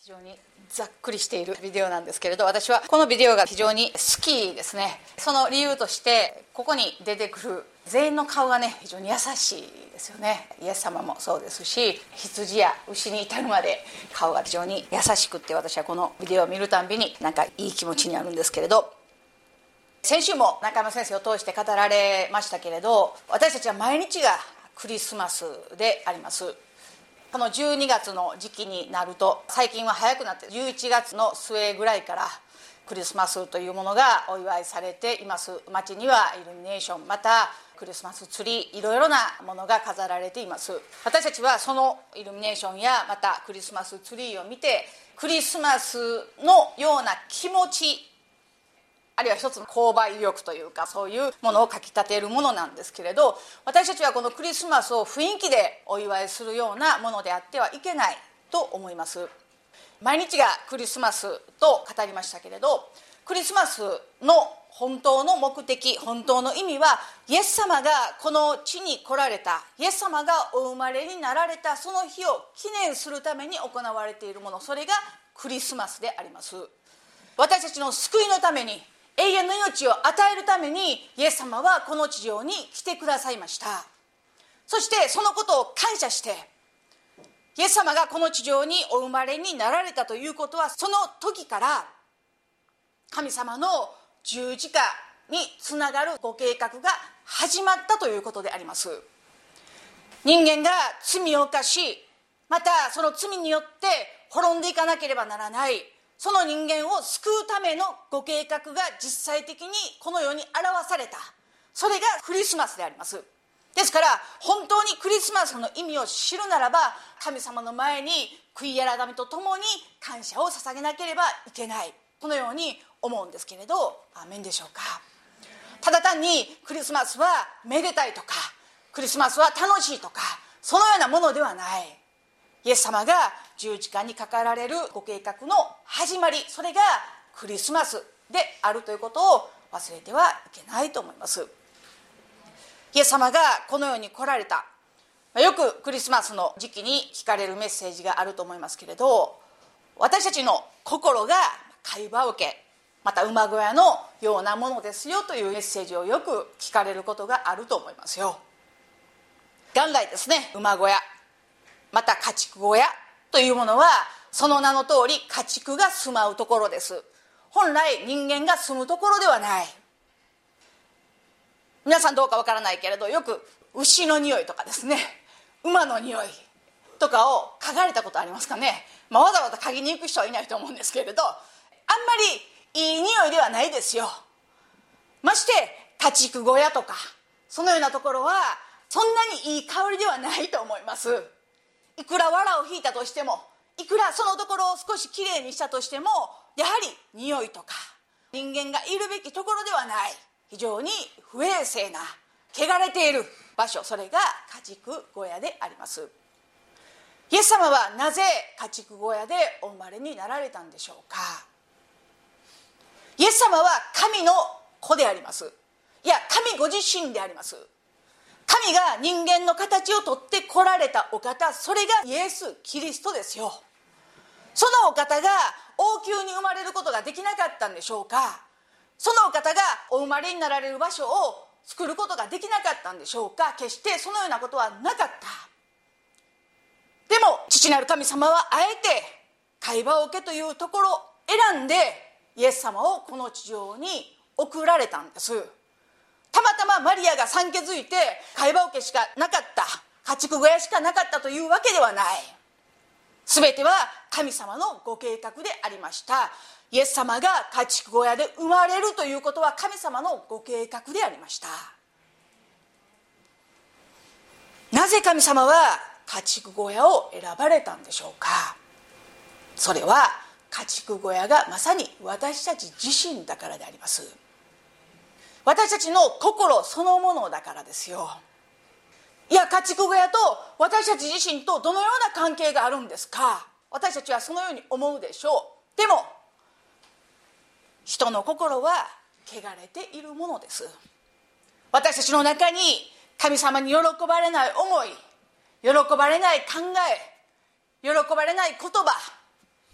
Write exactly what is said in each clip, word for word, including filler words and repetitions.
非常にざっくりしているビデオなんですけれど、私はこのビデオが非常に好きですね。その理由としてここに出てくる全員の顔がね非常に優しいですよね。イエス様もそうですし、羊や牛に至るまで顔が非常に優しくって、私はこのビデオを見るたんびになんかいい気持ちになるんですけれど、先週も中山先生を通して語られましたけれど、私たちは毎日がクリスマスであります。このじゅうにがつの時期になると、最近は早くなってじゅういちがつの末ぐらいからクリスマスというものがお祝いされています。街にはイルミネーション、またクリスマスツリー、いろいろなものが飾られています。私たちはそのイルミネーションやまたクリスマスツリーを見て、クリスマスのような気持ち、あるいは一つの購買意欲というか、そういうものをかきたてるものなんですけれど、私たちはこのクリスマスを雰囲気でお祝いするようなものであってはいけないと思います。毎日がクリスマスと語りましたけれど、クリスマスの本当の目的、本当の意味は、イエス様がこの地に来られた、イエス様がお生まれになられたその日を記念するために行われているもの、それがクリスマスであります。私たちの救いのために、永遠の命を与えるためにイエス様はこの地上に来てくださいました。そしてそのことを感謝して、イエス様がこの地上にお生まれになられたということは、その時から神様の十字架につながるご計画が始まったということであります。人間が罪を犯し、またその罪によって滅んでいかなければならない、その人間を救うためのご計画が実際的にこの世に表された、それがクリスマスであります。ですから本当にクリスマスの意味を知るならば、神様の前に悔い改めとともに感謝を捧げなければいけない、このように思うんですけれど、アーメンでしょうか。ただ単にクリスマスはめでたいとか、クリスマスは楽しいとか、そのようなものではない。イエス様が十字架にかかられるご計画の始まり、それがクリスマスであるということを忘れてはいけないと思います。イエス様がこの世に来られた、よくクリスマスの時期に聞かれるメッセージがあると思いますけれど、私たちの心が貝羽桶、また馬小屋のようなものですよというメッセージをよく聞かれることがあると思いますよ。元来ですね、馬小屋また家畜小屋というものは、その名の通り家畜が住まうところです。本来人間が住むところではない。皆さんどうかわからないけれど、よく牛の匂いとかですね、馬の匂いとかを嗅がれたことありますかね。まあ、わざわざ嗅ぎに行く人はいないと思うんですけれど、あんまりいい匂いではないですよ。まして家畜小屋とかそのようなところはそんなにいい香りではないと思います。いくら藁を引いたとしても、いくらそのところを少しきれいにしたとしても、やはり匂いとか人間がいるべきところではない、非常に不衛生な汚れている場所、それが家畜小屋であります。イエス様はなぜ家畜小屋でお生まれになられたんでしょうか。イエス様は神の子であります。いや、神ご自身であります。神が人間の形をとって来られたお方、それがイエス・キリストですよ。そのお方が王宮に生まれることができなかったんでしょうか。そのお方がお生まれになられる場所を作ることができなかったんでしょうか。決してそのようなことはなかった。でも父なる神様はあえて貝羽桶というところを選んでイエス様をこの地上に送られたんです。たまたまマリアが産気づいて貝羽桶しかなかった、家畜小屋しかなかったというわけではない。すべては神様のご計画でありました。イエス様が家畜小屋で生まれるということは神様のご計画でありました。なぜ神様は家畜小屋を選ばれたんでしょうか。それは家畜小屋がまさに私たち自身だからであります。私たちの心そのものだからですよ。いや、家畜小屋と私たち自身とどのような関係があるんですか。私たちはそのように思うでしょう。でも人の心は汚れているものです。私たちの中に神様に喜ばれない思い、喜ばれない考え、喜ばれない言葉、喜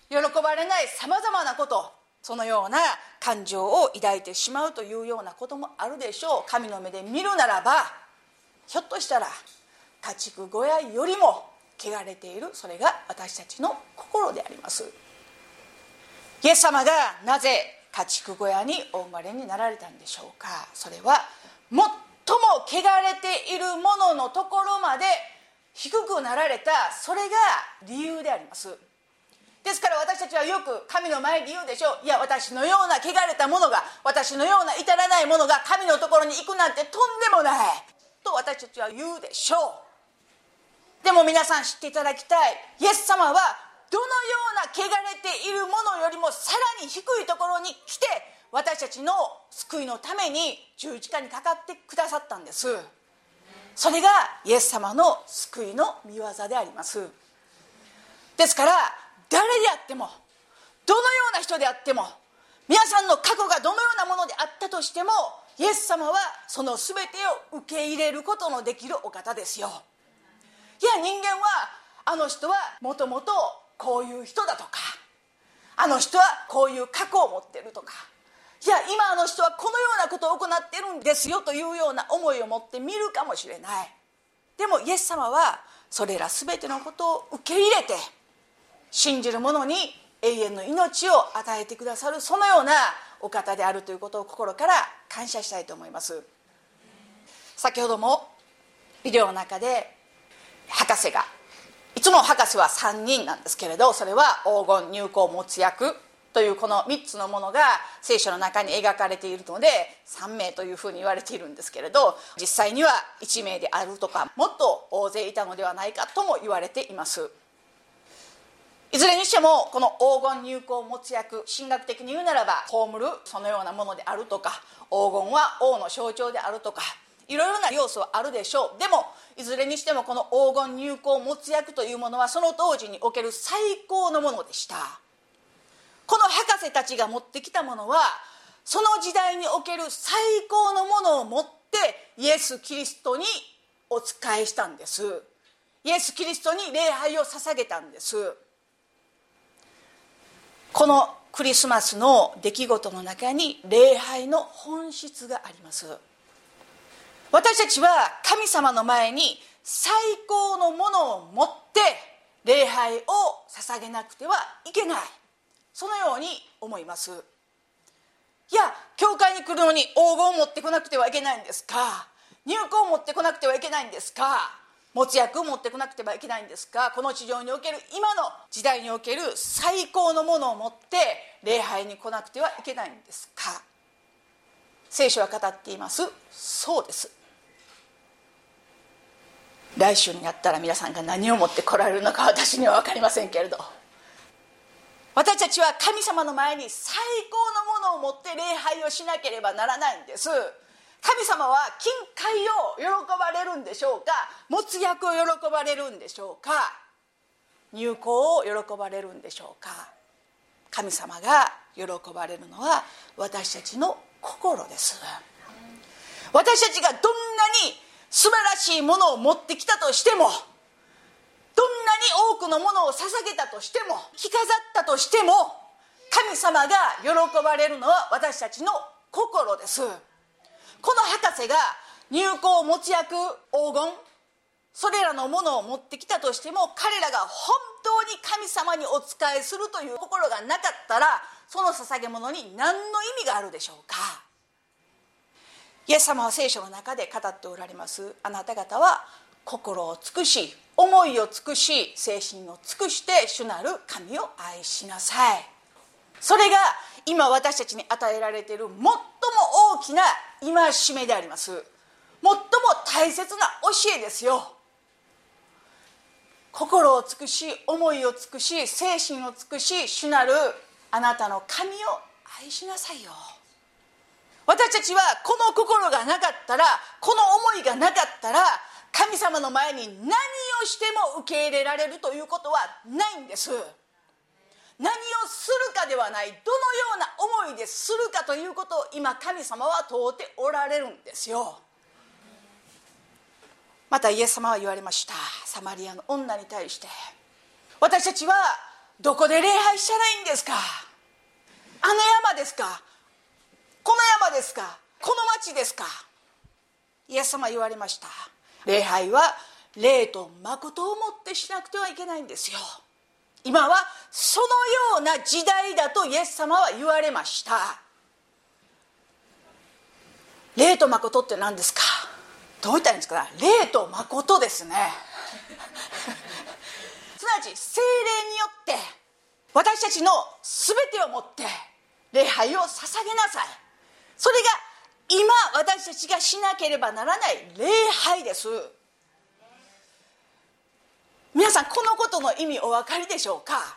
われないさまざまなこと、そのような感情を抱いてしまうというようなこともあるでしょう。神の目で見るならば、ひょっとしたら家畜小屋よりも汚れている、それが私たちの心であります。イエス様がなぜ家畜小屋にお生まれになられたんでしょうか。それは最も汚れているもののところまで低くなられた、それが理由であります。ですから私たちはよく神の前に言うでしょう。いや、私のような汚れたものが、私のような至らないものが神のところに行くなんてとんでもないと私たちは言うでしょう。でも皆さん知っていただきたい、イエス様はどのような汚れているものよりもさらに低いところに来て、私たちの救いのために十字架にかかってくださったんです。それがイエス様の救いの御業であります。ですから誰であっても、どのような人であっても、皆さんの過去がどのようなものであったとしても、イエス様はその全てを受け入れることのできるお方ですよ。いや、人間はあの人はもともとこういう人だとか、あの人はこういう過去を持ってるとか、いや今あの人はこのようなことを行ってるんですよというような思いを持って見るかもしれない。でもイエス様はそれら全てのことを受け入れて、信じる者に永遠の命を与えてくださる、そのようなお方であるということを心から感謝したいと思います。先ほどもビデオの中で博士が、いつも博士はさんにんなんですけれど、それは黄金、入香、没薬というこのみっつのものが聖書の中に描かれているのでさんめいというふうに言われているんですけれど、実際にはいちめいであるとか、もっと大勢いたのではないかとも言われています。いずれにしてもこの黄金、入香、没薬、神学的に言うならば葬るそのようなものであるとか、黄金は王の象徴であるとか、いろいろな要素はあるでしょう。でもいずれにしてもこの黄金、入香、没薬というものはその当時における最高のものでした。この博士たちが持ってきたものはその時代における最高のものを持ってイエス・キリストにお仕えしたんです。イエス・キリストに礼拝を捧げたんです。このクリスマスの出来事の中に礼拝の本質があります。私たちは神様の前に最高のものを持って礼拝を捧げなくてはいけない、そのように思います。いや、教会に来るのに黄金を持ってこなくてはいけないんですか、入香を持ってこなくてはいけないんですか、没薬を持ってこなくてはいけないんですか。この地上における今の時代における最高のものを持って礼拝に来なくてはいけないんですか。聖書は語っています。そうです。来週になったら皆さんが何を持って来られるのか私には分かりませんけれど、私たちは神様の前に最高のものを持って礼拝をしなければならないんです。神様は金塊を喜ばれるんでしょうか、没薬を喜ばれるんでしょうか、入香を喜ばれるんでしょうか。神様が喜ばれるのは私たちの心です。私たちがどんなに素晴らしいものを持ってきたとしても、どんなに多くのものを捧げたとしても、着飾ったとしても、神様が喜ばれるのは私たちの心です。この博士が入香、没薬、黄金、それらのものを持ってきたとしても、彼らが本当に神様にお仕えするという心がなかったら、その捧げ物に何の意味があるでしょうか。イエス様は聖書の中で語っておられます。あなた方は心を尽くし、思いを尽くし、精神を尽くして主なる神を愛しなさい。それが今私たちに与えられている最も大きな戒めであります。最も大切な教えですよ。心を尽くし、思いを尽くし、精神を尽くし、主なるあなたの神を愛しなさいよ。私たちはこの心がなかったら、この思いがなかったら、神様の前に何をしても受け入れられるということはないんです。何をするかではない、どのような思いでするかということを今神様は問うておられるんですよ。またイエス様は言われました。サマリアの女に対して、私たちはどこで礼拝したらいいんですか？あの山ですか？この山ですか？この町ですか？イエス様は言われました。礼拝は霊と誠をもってしなくてはいけないんですよ。今はそのような時代だとイエス様は言われました。霊と誠って何ですか？どう言ったらいいんですか？霊と誠ですねすなわち聖霊によって私たちの全てをもって礼拝を捧げなさい。それが今私たちがしなければならない礼拝です。皆さん、このことの意味お分かりでしょうか？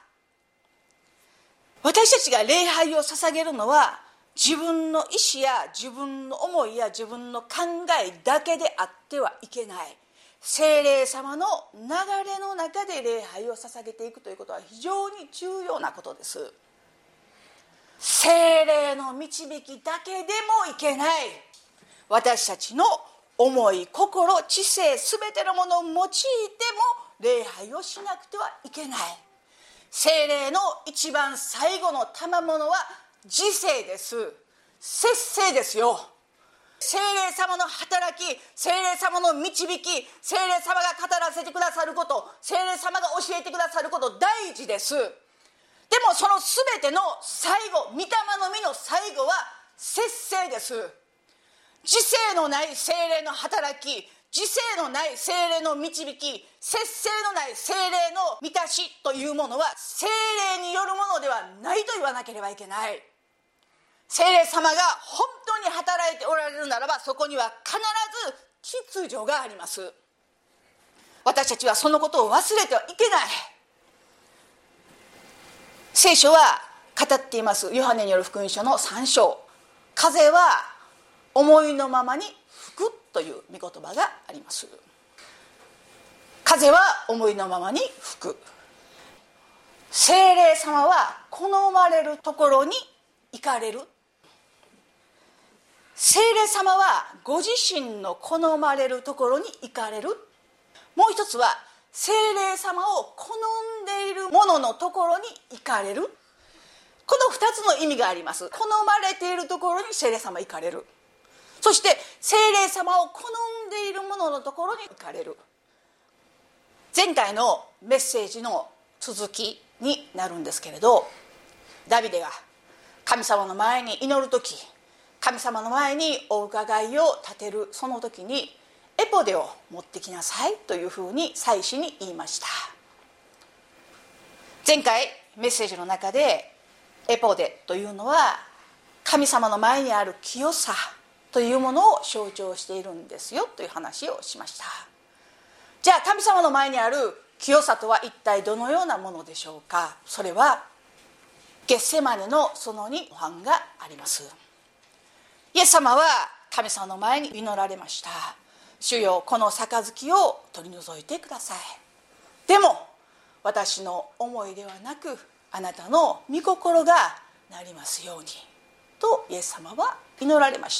私たちが礼拝を捧げるのは自分の意思や自分の思いや自分の考えだけであってはいけない。聖霊様の流れの中で礼拝を捧げていくということは非常に重要なことです。聖霊の導きだけでもいけない。私たちの思い、心、知性、すべてのものを用いても礼拝をしなくてはいけない。聖霊の一番最後の賜物は自制です。節制ですよ。聖霊様の働き、聖霊様の導き、聖霊様が語らせてくださること、聖霊様が教えてくださること、大事です。でもその全ての最後、御霊の実の最後は節制です。自制のない聖霊の働き、自制のない聖霊の導き、節制のない聖霊の満たしというものは聖霊によるものではないと言わなければいけない。聖霊様が本当に働いておられるならば、そこには必ず秩序があります。私たちはそのことを忘れてはいけない。聖書は語っています。ヨハネによる福音書のさん章、風は思いのままに吹くという御言葉があります。風は思いのままに吹く。聖霊様は好まれるところに行かれる。聖霊様はご自身の好まれるところに行かれる。もう一つは聖霊様を好んでいるもののところに行かれる。この二つの意味があります。好まれているところに聖霊様行かれる。そして聖霊様を好んでいるもののところに行かれる。前回のメッセージの続きになるんですけれど、ダビデが神様の前に祈るとき、神様の前にお伺いを立てるその時にエポデを持ってきなさいというふうに祭司に言いました。前回メッセージの中でエポデというのは神様の前にある清さというものを象徴しているんですよという話をしました。じゃあ神様の前にある清さとは一体どのようなものでしょうか。それはゲッセマネの園にご飯があります。イエス様は神様の前に祈られました。主よ、この杯を取り除いてください。でも私の思いではなくあなたの御心がなりますようにとイエス様は祈られました。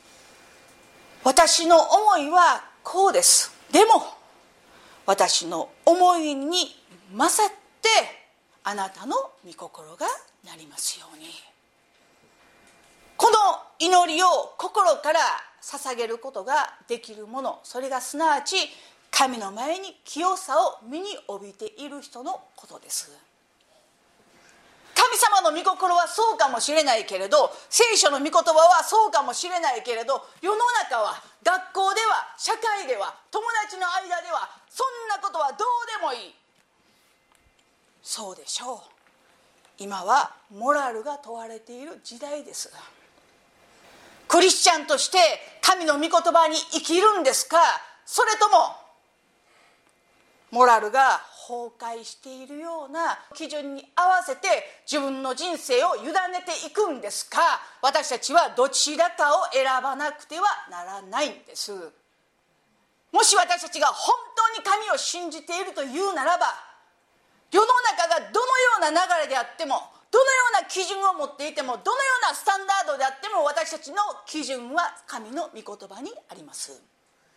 私の思いはこうです。でも私の思いに勝ってあなたの御心がなりますように。この祈りを心から捧げることができるもの、それがすなわち神の前に清さを身に帯びている人のことです。神様の御心はそうかもしれないけれど、聖書の御言葉はそうかもしれないけれど、世の中は、学校では、社会では、友達の間では、そんなことはどうでもいい。そうでしょう。今はモラルが問われている時代です。クリスチャンとして神の御言葉に生きるんですか、それともモラルが崩壊しているような基準に合わせて自分の人生を委ねていくんですか。私たちはどちらかを選ばなくてはならないんです。もし私たちが本当に神を信じているというならば、世の中がどのような流れであっても、どのような基準を持っていても、どのようなスタンダードであっても、私たちの基準は神の御言葉にあります。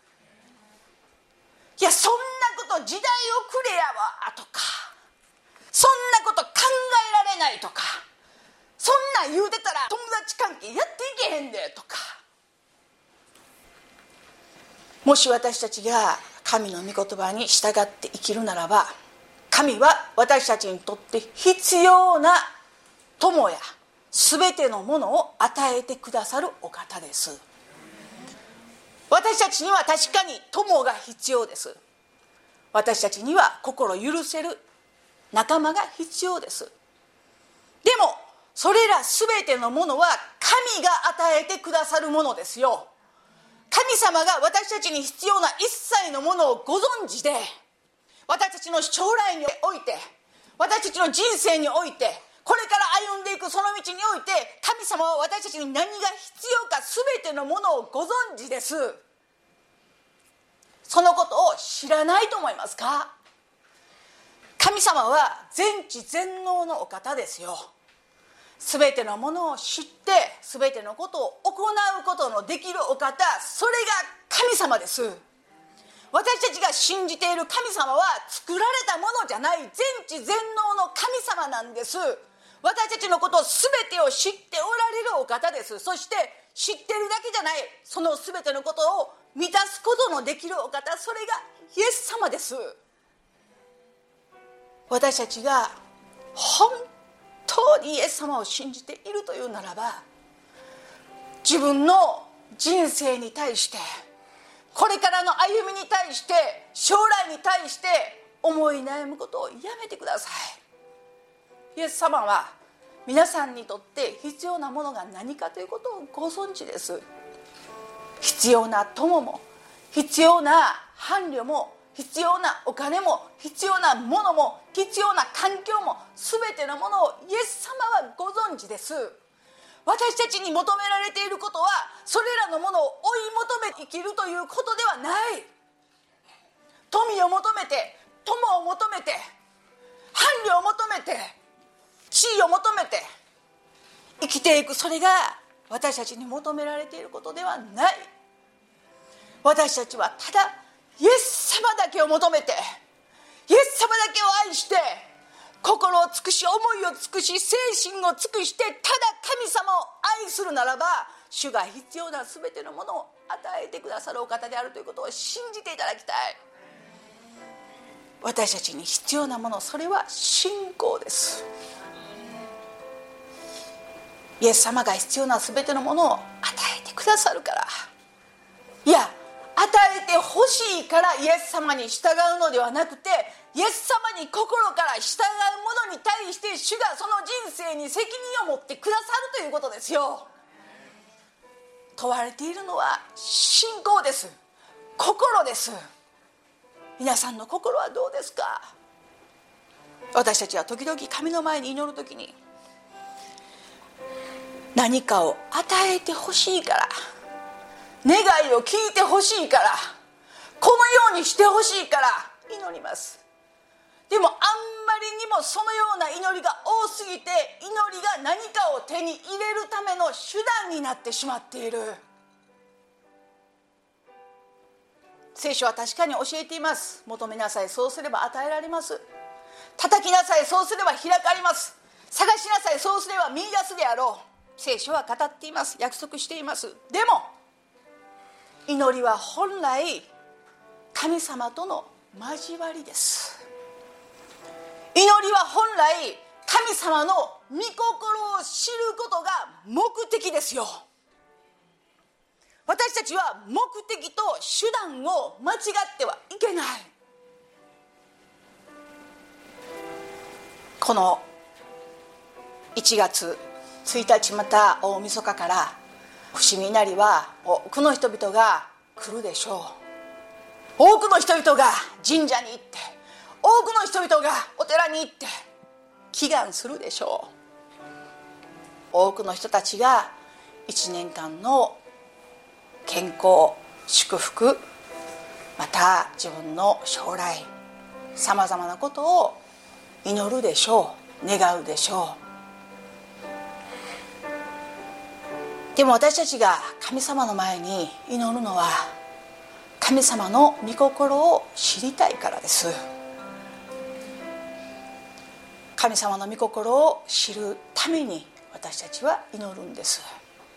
いや、そんなこと時代遅れやわとか、 そんなこと考えられないとか、そんなん言うてたら友達関係やっていけへんでとか、もし私たちが神の御言葉に従って生きるならば、神は私たちにとって必要な友や全てのものを与えてくださるお方です。私たちには確かに友が必要です。私たちには心許せる仲間が必要です。でもそれら全てのものは神が与えてくださるものですよ。神様が私たちに必要な一切のものをご存知で、私たちの将来において、私たちの人生において、これから歩んでいくその道において、神様は私たちに何が必要か全てのものをご存知です。そのことを知らないと思いますか？神様は全知全能のお方ですよ。全てのものを知って全てのことを行うことのできるお方、それが神様です。私たちが信じている神様は作られたものじゃない全知全能の神様なんです。私たちのことを全てを知っておられるお方です。そして知ってるだけじゃない、その全てのことを満たすことのできるお方、それがイエス様です。私たちが本当にイエス様を信じているというならば、自分の人生に対して、これからの歩みに対して、将来に対して思い悩むことをやめてください。イエス様は皆さんにとって必要なものが何かということをご存知です。必要な友も、必要な伴侶も、必要なお金も、必要なものも、必要な環境も、全てのものをイエス様はご存知です。私たちに求められていることは、それらのものを追い求めて生きるということではない。富を求めて、友を求めて、伴侶を求めて、地位を求めて生きていく、それが私たちに求められていることではない。私たちはただイエス様だけを求めて、イエス様だけを愛して、心を尽くし、思いを尽くし、精神を尽くして、ただ神様を愛するならば、主が必要な全てのものを与えてくださるお方であるということを信じていただきたい。私たちに必要なもの、それは信仰です。イエス様が必要な全てのものを与えてくださるから。いや、与えてほしいからイエス様に従うのではなくて、イエス様に心から従うものに対して主がその人生に責任を持ってくださるということですよ。問われているのは信仰です。心です。皆さんの心はどうですか？私たちは時々神の前に祈るときに、何かを与えてほしいから、願いを聞いてほしいから、このようにしてほしいから祈ります。でもあんまりにもそのような祈りが多すぎて、祈りが何かを手に入れるための手段になってしまっている。聖書は確かに教えています。求めなさい、そうすれば与えられます。叩きなさい、そうすれば開かれます。探しなさい、そうすれば見出すであろう。聖書は語っています。約束しています。でも祈りは本来神様との交わりです。祈りは本来神様の御心を知ることが目的ですよ。私たちは目的と手段を間違ってはいけない。このいちがつついたち、また大晦日から伏見稲荷は多くの人々が来るでしょう。多くの人々が神社に行って、多くの人々がお寺に行って祈願するでしょう。多くの人たちがいちねんかんの健康、祝福、また自分の将来、さまざまなことを祈るでしょう、願うでしょう。でも私たちが神様の前に祈るのは、神様の御心を知りたいからです。 神様の御心を知るために私たちは祈るんです。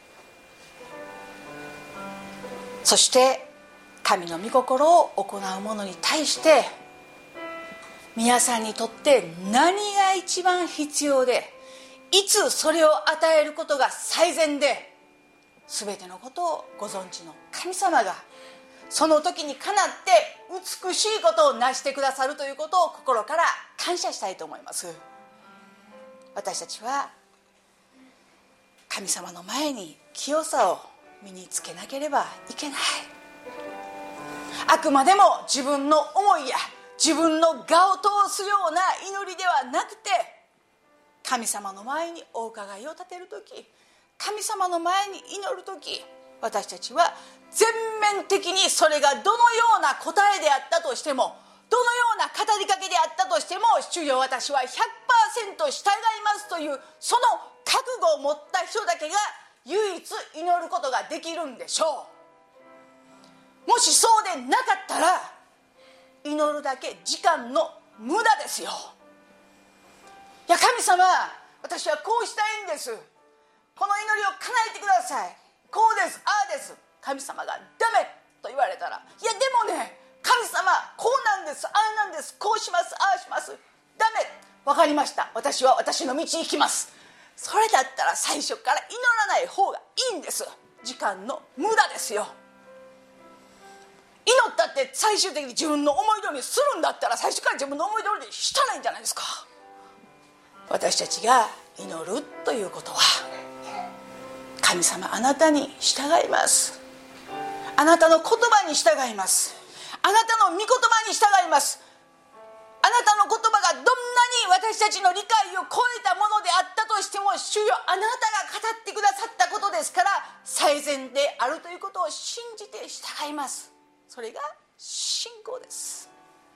そして神の御心を行う者に対して皆さんにとって何が一番必要で、いつそれを与えることが最善で、全てのことをご存知の神様がその時にかなって美しいことを成してくださるということを心から感謝したいと思います。私たちは神様の前に清さを身につけなければいけない。あくまでも自分の思いや自分の我を通すような祈りではなくて、神様の前にお伺いを立てるとき、神様の前に祈るとき、私たちは全面的にそれがどのような答えであったとしても、どのような語りかけであったとしても、主よ私は ひゃくパーセント 従いますというその覚悟を持った人だけが唯一祈ることができるんでしょう。もしそうでなかったら祈るだけ時間の無駄ですよ。いや神様、私はこうしたいんです、この祈りを叶えてください、こうですああです。神様がダメと言われたら、いやでもね神様こうなんですああなんです、こうしますああします、ダメ、わかりました、私は私の道に行きます。それだったら最初から祈らない方がいいんです。時間の無駄ですよ。祈ったって最終的に自分の思い通りにするんだったら、最初から自分の思い通りにしたらいいんじゃないですか。私たちが祈るということは、神様あなたに従います、あなたの言葉に従います、あなたの御言葉に従います、あなたの言葉がどんなに私たちの理解を超えたものであったとしても、主よあなたが語ってくださったことですから最善であるということを信じて従います。それが信仰です。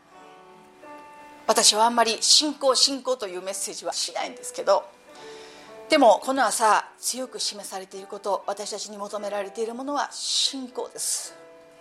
私はあんまり信仰信仰というメッセージはしないんですけど、でもこの朝強く示されていること、私たちに求められているものは信仰です。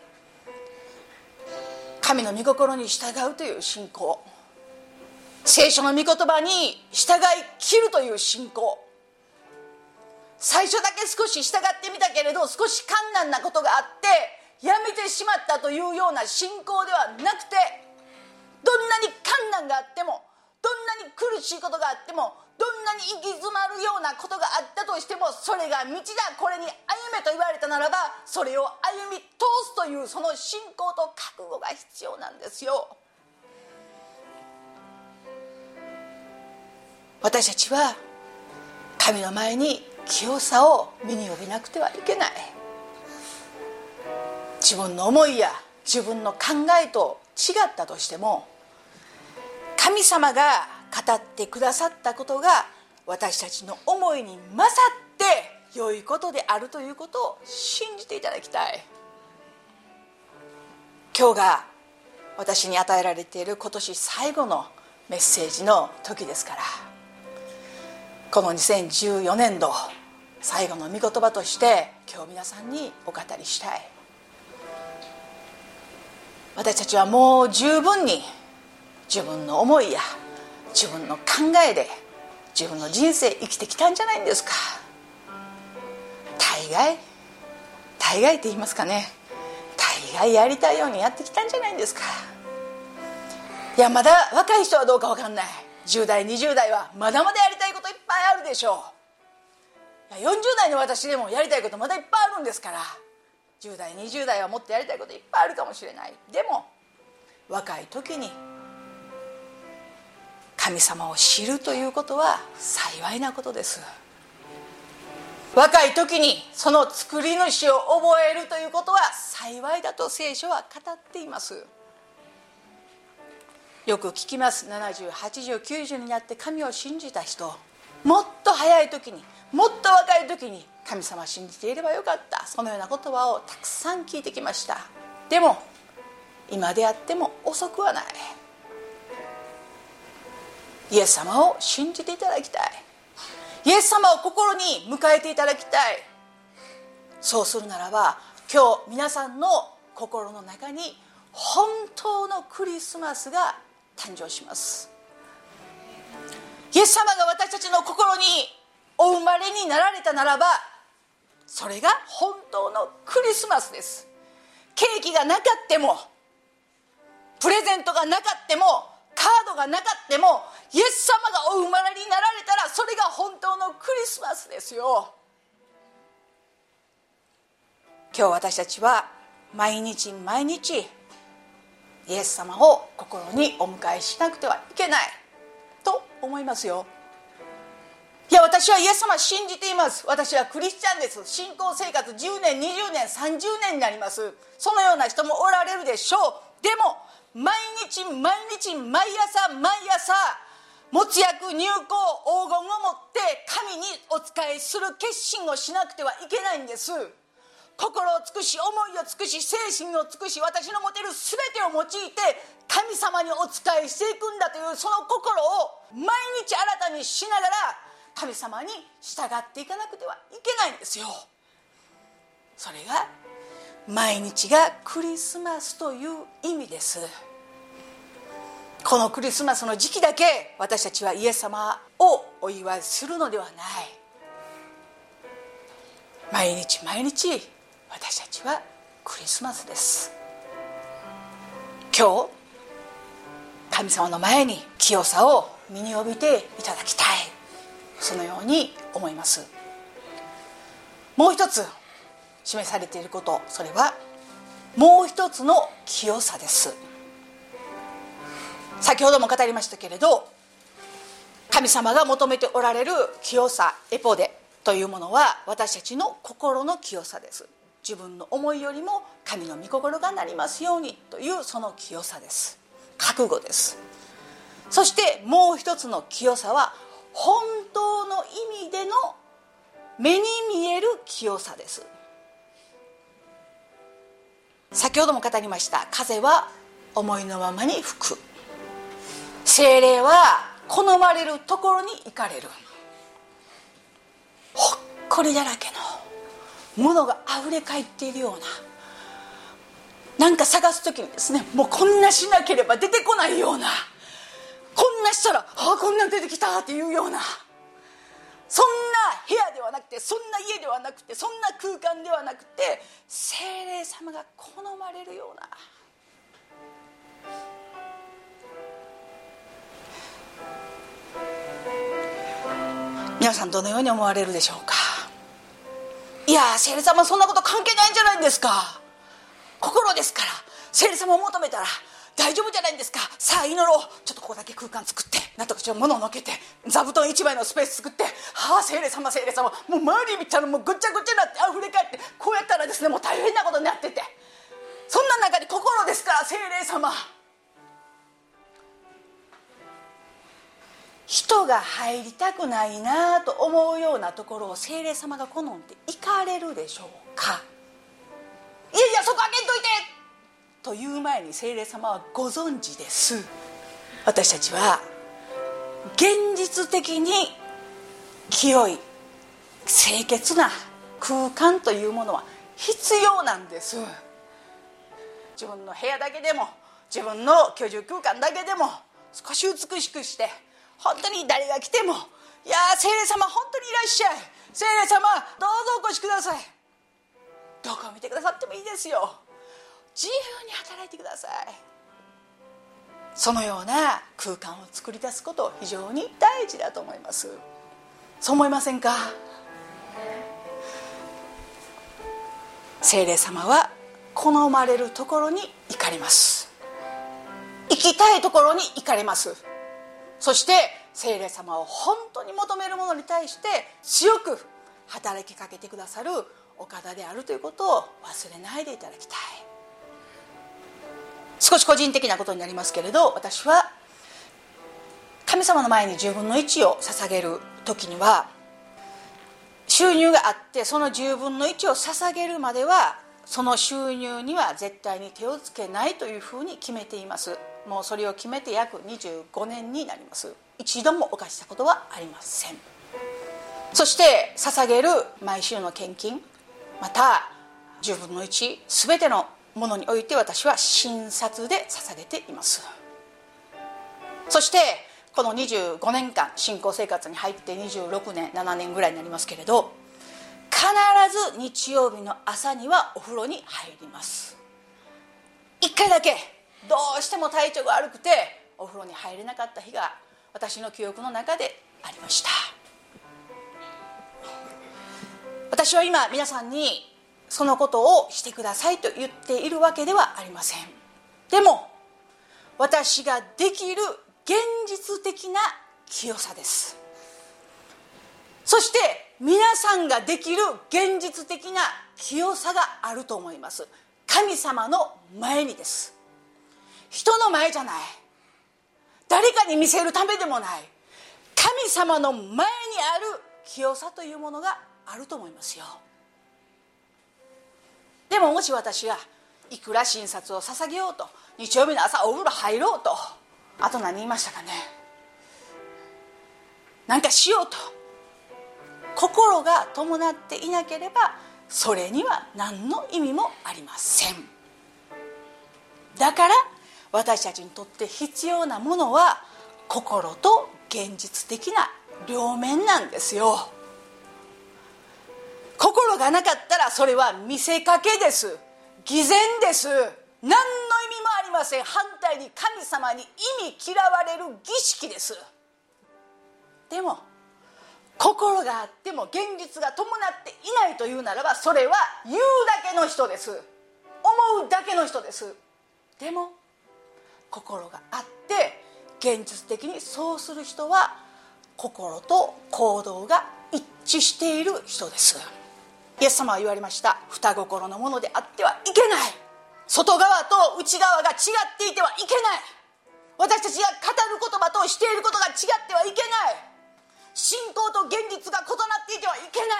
神の御心に従うという信仰、聖書の御言葉に従い切るという信仰、最初だけ少し従ってみたけれど少し困難なことがあってやめてしまったというような信仰ではなくて、どんなに困難があっても、どんなに苦しいことがあっても、どんなに行き詰まるようなことがあったとしても、それが道だ、これに歩めと言われたならば、それを歩み通すというその信仰と覚悟が必要なんですよ。私たちは神の前に清さを身に帯びなくてはいけない。自分の思いや自分の考えと違ったとしても、神様が語ってくださったことが私たちの思いに勝って良いことであるということを信じていただきたい。今日が私に与えられている今年最後のメッセージの時ですから、このにせんじゅうよねんど最後の御言葉として今日皆さんにお語りしたい。私たちはもう十分に自分の思いや自分の考えで自分の人生生きてきたんじゃないんですか。大概大概って言いますかね、大概やりたいようにやってきたんじゃないんですか。いやまだ若い人はどうか分かんない、じゅう代にじゅう代はまだまだやりたいこといっぱいあるでしょう。いやよんじゅう代の私でもやりたいことまだいっぱいあるんですから、じゅう代にじゅう代はもっとやりたいこといっぱいあるかもしれない。でも若い時に神様を知るということは幸いなことです。若い時にその作り主を覚えるということは幸いだと聖書は語っています。よく聞きます。ななじゅう、はちじゅう、きゅうじゅうになって神を信じた人、もっと早い時にもっと若い時に神様を信じていればよかった、そのような言葉をたくさん聞いてきました。でも今であっても遅くはない。イエス様を信じていただきたい。イエス様を心に迎えていただきたい。そうするならば今日皆さんの心の中に本当のクリスマスが誕生します。 イエス様が私たちの心にお生まれになられたならば、それが本当のクリスマスです。ケーキがなかっても、プレゼントがなかっても、カードがなかっても、イエス様がお生まれになられたら、それが本当のクリスマスですよ。今日私たちは毎日毎日イエス様を心にお迎えしなくてはいけないと思いますよ。いや、私はイエス様を信じています。私はクリスチャンです。信仰生活じゅうねん、にじゅうねん、さんじゅうねんになります。そのような人もおられるでしょう。でも毎日毎日毎朝毎朝、没薬入香黄金を持って神にお仕えする決心をしなくてはいけないんです。心を尽くし、思いを尽くし、精神を尽くし、私の持てる全てを用いて神様にお仕えしていくんだという、その心を毎日新たにしながら神様に従っていかなくてはいけないんですよ。それが毎日がクリスマスという意味です。このクリスマスの時期だけ私たちはイエス様をお祝いするのではない。毎日毎日私たちはクリスマスです。今日神様の前に清さを身に帯びていただきたい、そのように思います。もう一つ示されていること、それはもう一つの清さです。先ほども語りましたけれど、神様が求めておられる清さ、エポデというものは私たちの心の清さです。自分の思いよりも神の御心がなりますようにというその清さです。覚悟です。そしてもう一つの清さは本当の意味での目に見える清さです。先ほども語りました。風は思いのままに吹く。聖霊は好まれるところに行かれる。ほっこりだらけのものがあふれかえっているような、なんか探すときにですね、もうこんなしなければ出てこないような、こんなしたらあこんなん出てきたっていうような、そんな部屋ではなくて、そんな家ではなくて、そんな空間ではなくて、聖霊様が好まれるような、皆さんどのように思われるでしょうか。いや、聖霊様そんなこと関係ないんじゃないんですか。心ですから、聖霊様を求めたら大丈夫じゃないんですか。さあ祈ろう。ちょっとここだけ空間作って、なんとかちょっと物をのけて、座布団一枚のスペース作って、はあ聖霊様聖霊様、もう周り見たらもうぐっちゃぐちゃになって溢れ返って、こうやったらですね、もう大変なことになってて、そんな中で心ですから、聖霊様、人が入りたくないなと思うようなところを聖霊様が好んで行かれるでしょうか。いやいやそこ開けんといてという前に聖霊様はご存知です。私たちは現実的に清い清潔な空間というものは必要なんです。自分の部屋だけでも、自分の居住空間だけでも少し美しくして、本当に誰が来ても、いや聖霊様本当にいらっしゃい、聖霊様どうぞお越しください、どこを見てくださってもいいですよ、自由に働いてください。そのような空間を作り出すこと非常に大事だと思います。そう思いませんか。聖霊様は好まれるところに行かれます。行きたいところに行かれます。そして聖霊様を本当に求める者に対して強く働きかけてくださるお方であるということを忘れないでいただきたい。少し個人的なことになりますけれど、私は神様の前にじゅうぶんのいちを捧げる時には、収入があってそのじゅうぶんのいちを捧げるまではその収入には絶対に手をつけないというふうに決めています。もうそれを決めて約にじゅうごねんになります。一度も犯したことはありません。そして捧げる毎週の献金、またじゅうぶんのいち全てのものにおいて私は信札で捧げています。そしてこのにじゅうごねんかん信仰生活に入ってにじゅうろくねんななねんぐらいになりますけれど、必ず日曜日の朝にはお風呂に入ります。一回だけどうしても体調が悪くてお風呂に入れなかった日が私の記憶の中でありました。私は今皆さんにそのことをしてくださいと言っているわけではありません。でも私ができる現実的な清さです。そして皆さんができる現実的な清さがあると思います。神様の前にです。人の前じゃない、誰かに見せるためでもない、神様の前にある清さというものがあると思いますよ。でももし私がいくら親切を捧げようと、日曜日の朝お風呂入ろうと、あと何言いましたかね、なんかしようと心が伴っていなければ、それには何の意味もありません。だから私たちにとって必要なものは心と現実的な両面なんですよ。心がなかったらそれは見せかけです、偽善です、何の意味もありません。反対に神様に意味嫌われる儀式です。でも心があっても現実が伴っていないというならば、それは言うだけの人です、思うだけの人です。でも心があって現実的にそうする人は心と行動が一致している人です。イエス様は言われました。双心のものであってはいけない。外側と内側が違っていてはいけない。私たちが語る言葉としていることが違ってはいけない。信仰と現実が異なっていてはいけない。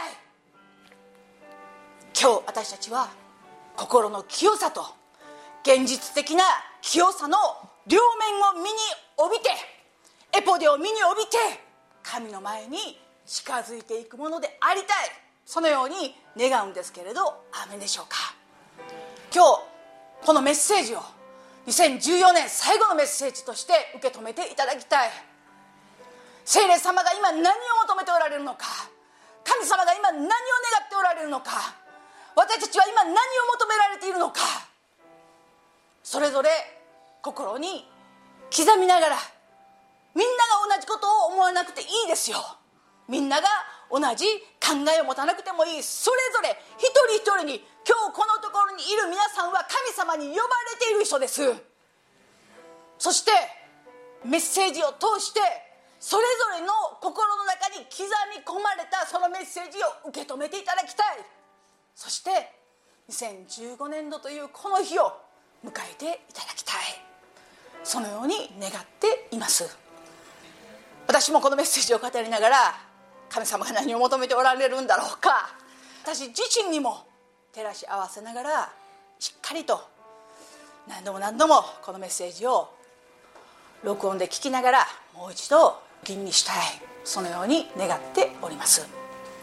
今日私たちは心の清さと現実的な清さの両面を身に帯びて、エポデを身に帯びて神の前に近づいていくものでありたい、そのように願うんですけれど、アーメンでしょうか。今日このメッセージをにせんじゅうよねん最後のメッセージとして受け止めていただきたい。聖霊様が今何を求めておられるのか、神様が今何を願っておられるのか、私たちは今何を求められているのか、それぞれ心に刻みながら、みんなが同じことを思わなくていいですよ。みんなが同じ考えを持たなくてもいい。それぞれ一人一人に、今日このところにいる皆さんは神様に呼ばれている人です。そしてメッセージを通してそれぞれの心の中に刻み込まれたそのメッセージを受け止めていただきたい。そしてにせんじゅうごねんどというこの日を迎えていただきたい、そのように願っています。私もこのメッセージを語りながら、神様が何を求めておられるんだろうか、私自身にも照らし合わせながら、しっかりと何度も何度もこのメッセージを録音で聞きながら、もう一度吟味したい、そのように願っております。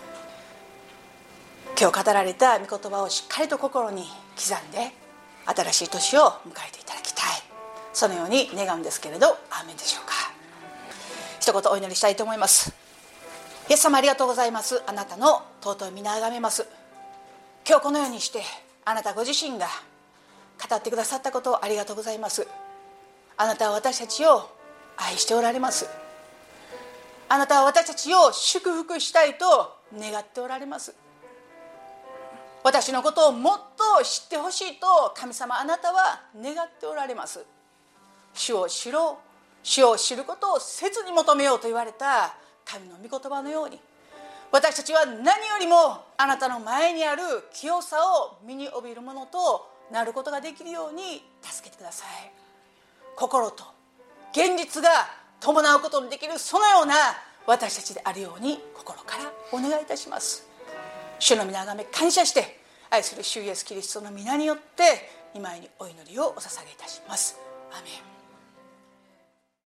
今日語られた御言葉をしっかりと心に刻んで、新しい年を迎えていただきたい、そのように願うんですけれど、アーメンでしょうか。一言お祈りしたいと思います。イエス様ありがとうございます。あなたの尊い皆あがめます。今日このようにしてあなたご自身が語ってくださったことをありがとうございます。あなたは私たちを愛しておられます。あなたは私たちを祝福したいと願っておられます。私のことをもっと知ってほしいと神様あなたは願っておられます。主を知ろう、主を知ることを切に求めようと言われた神の御言葉のように、私たちは何よりもあなたの前にある清さを身に帯びるものとなることができるように助けてください。心と現実が伴うことのできるそのような私たちであるように心からお願いいたします。主の皆あがめ感謝して、愛する主イエスキリストの皆によって御前にお祈りをお捧げいたします。アーメン。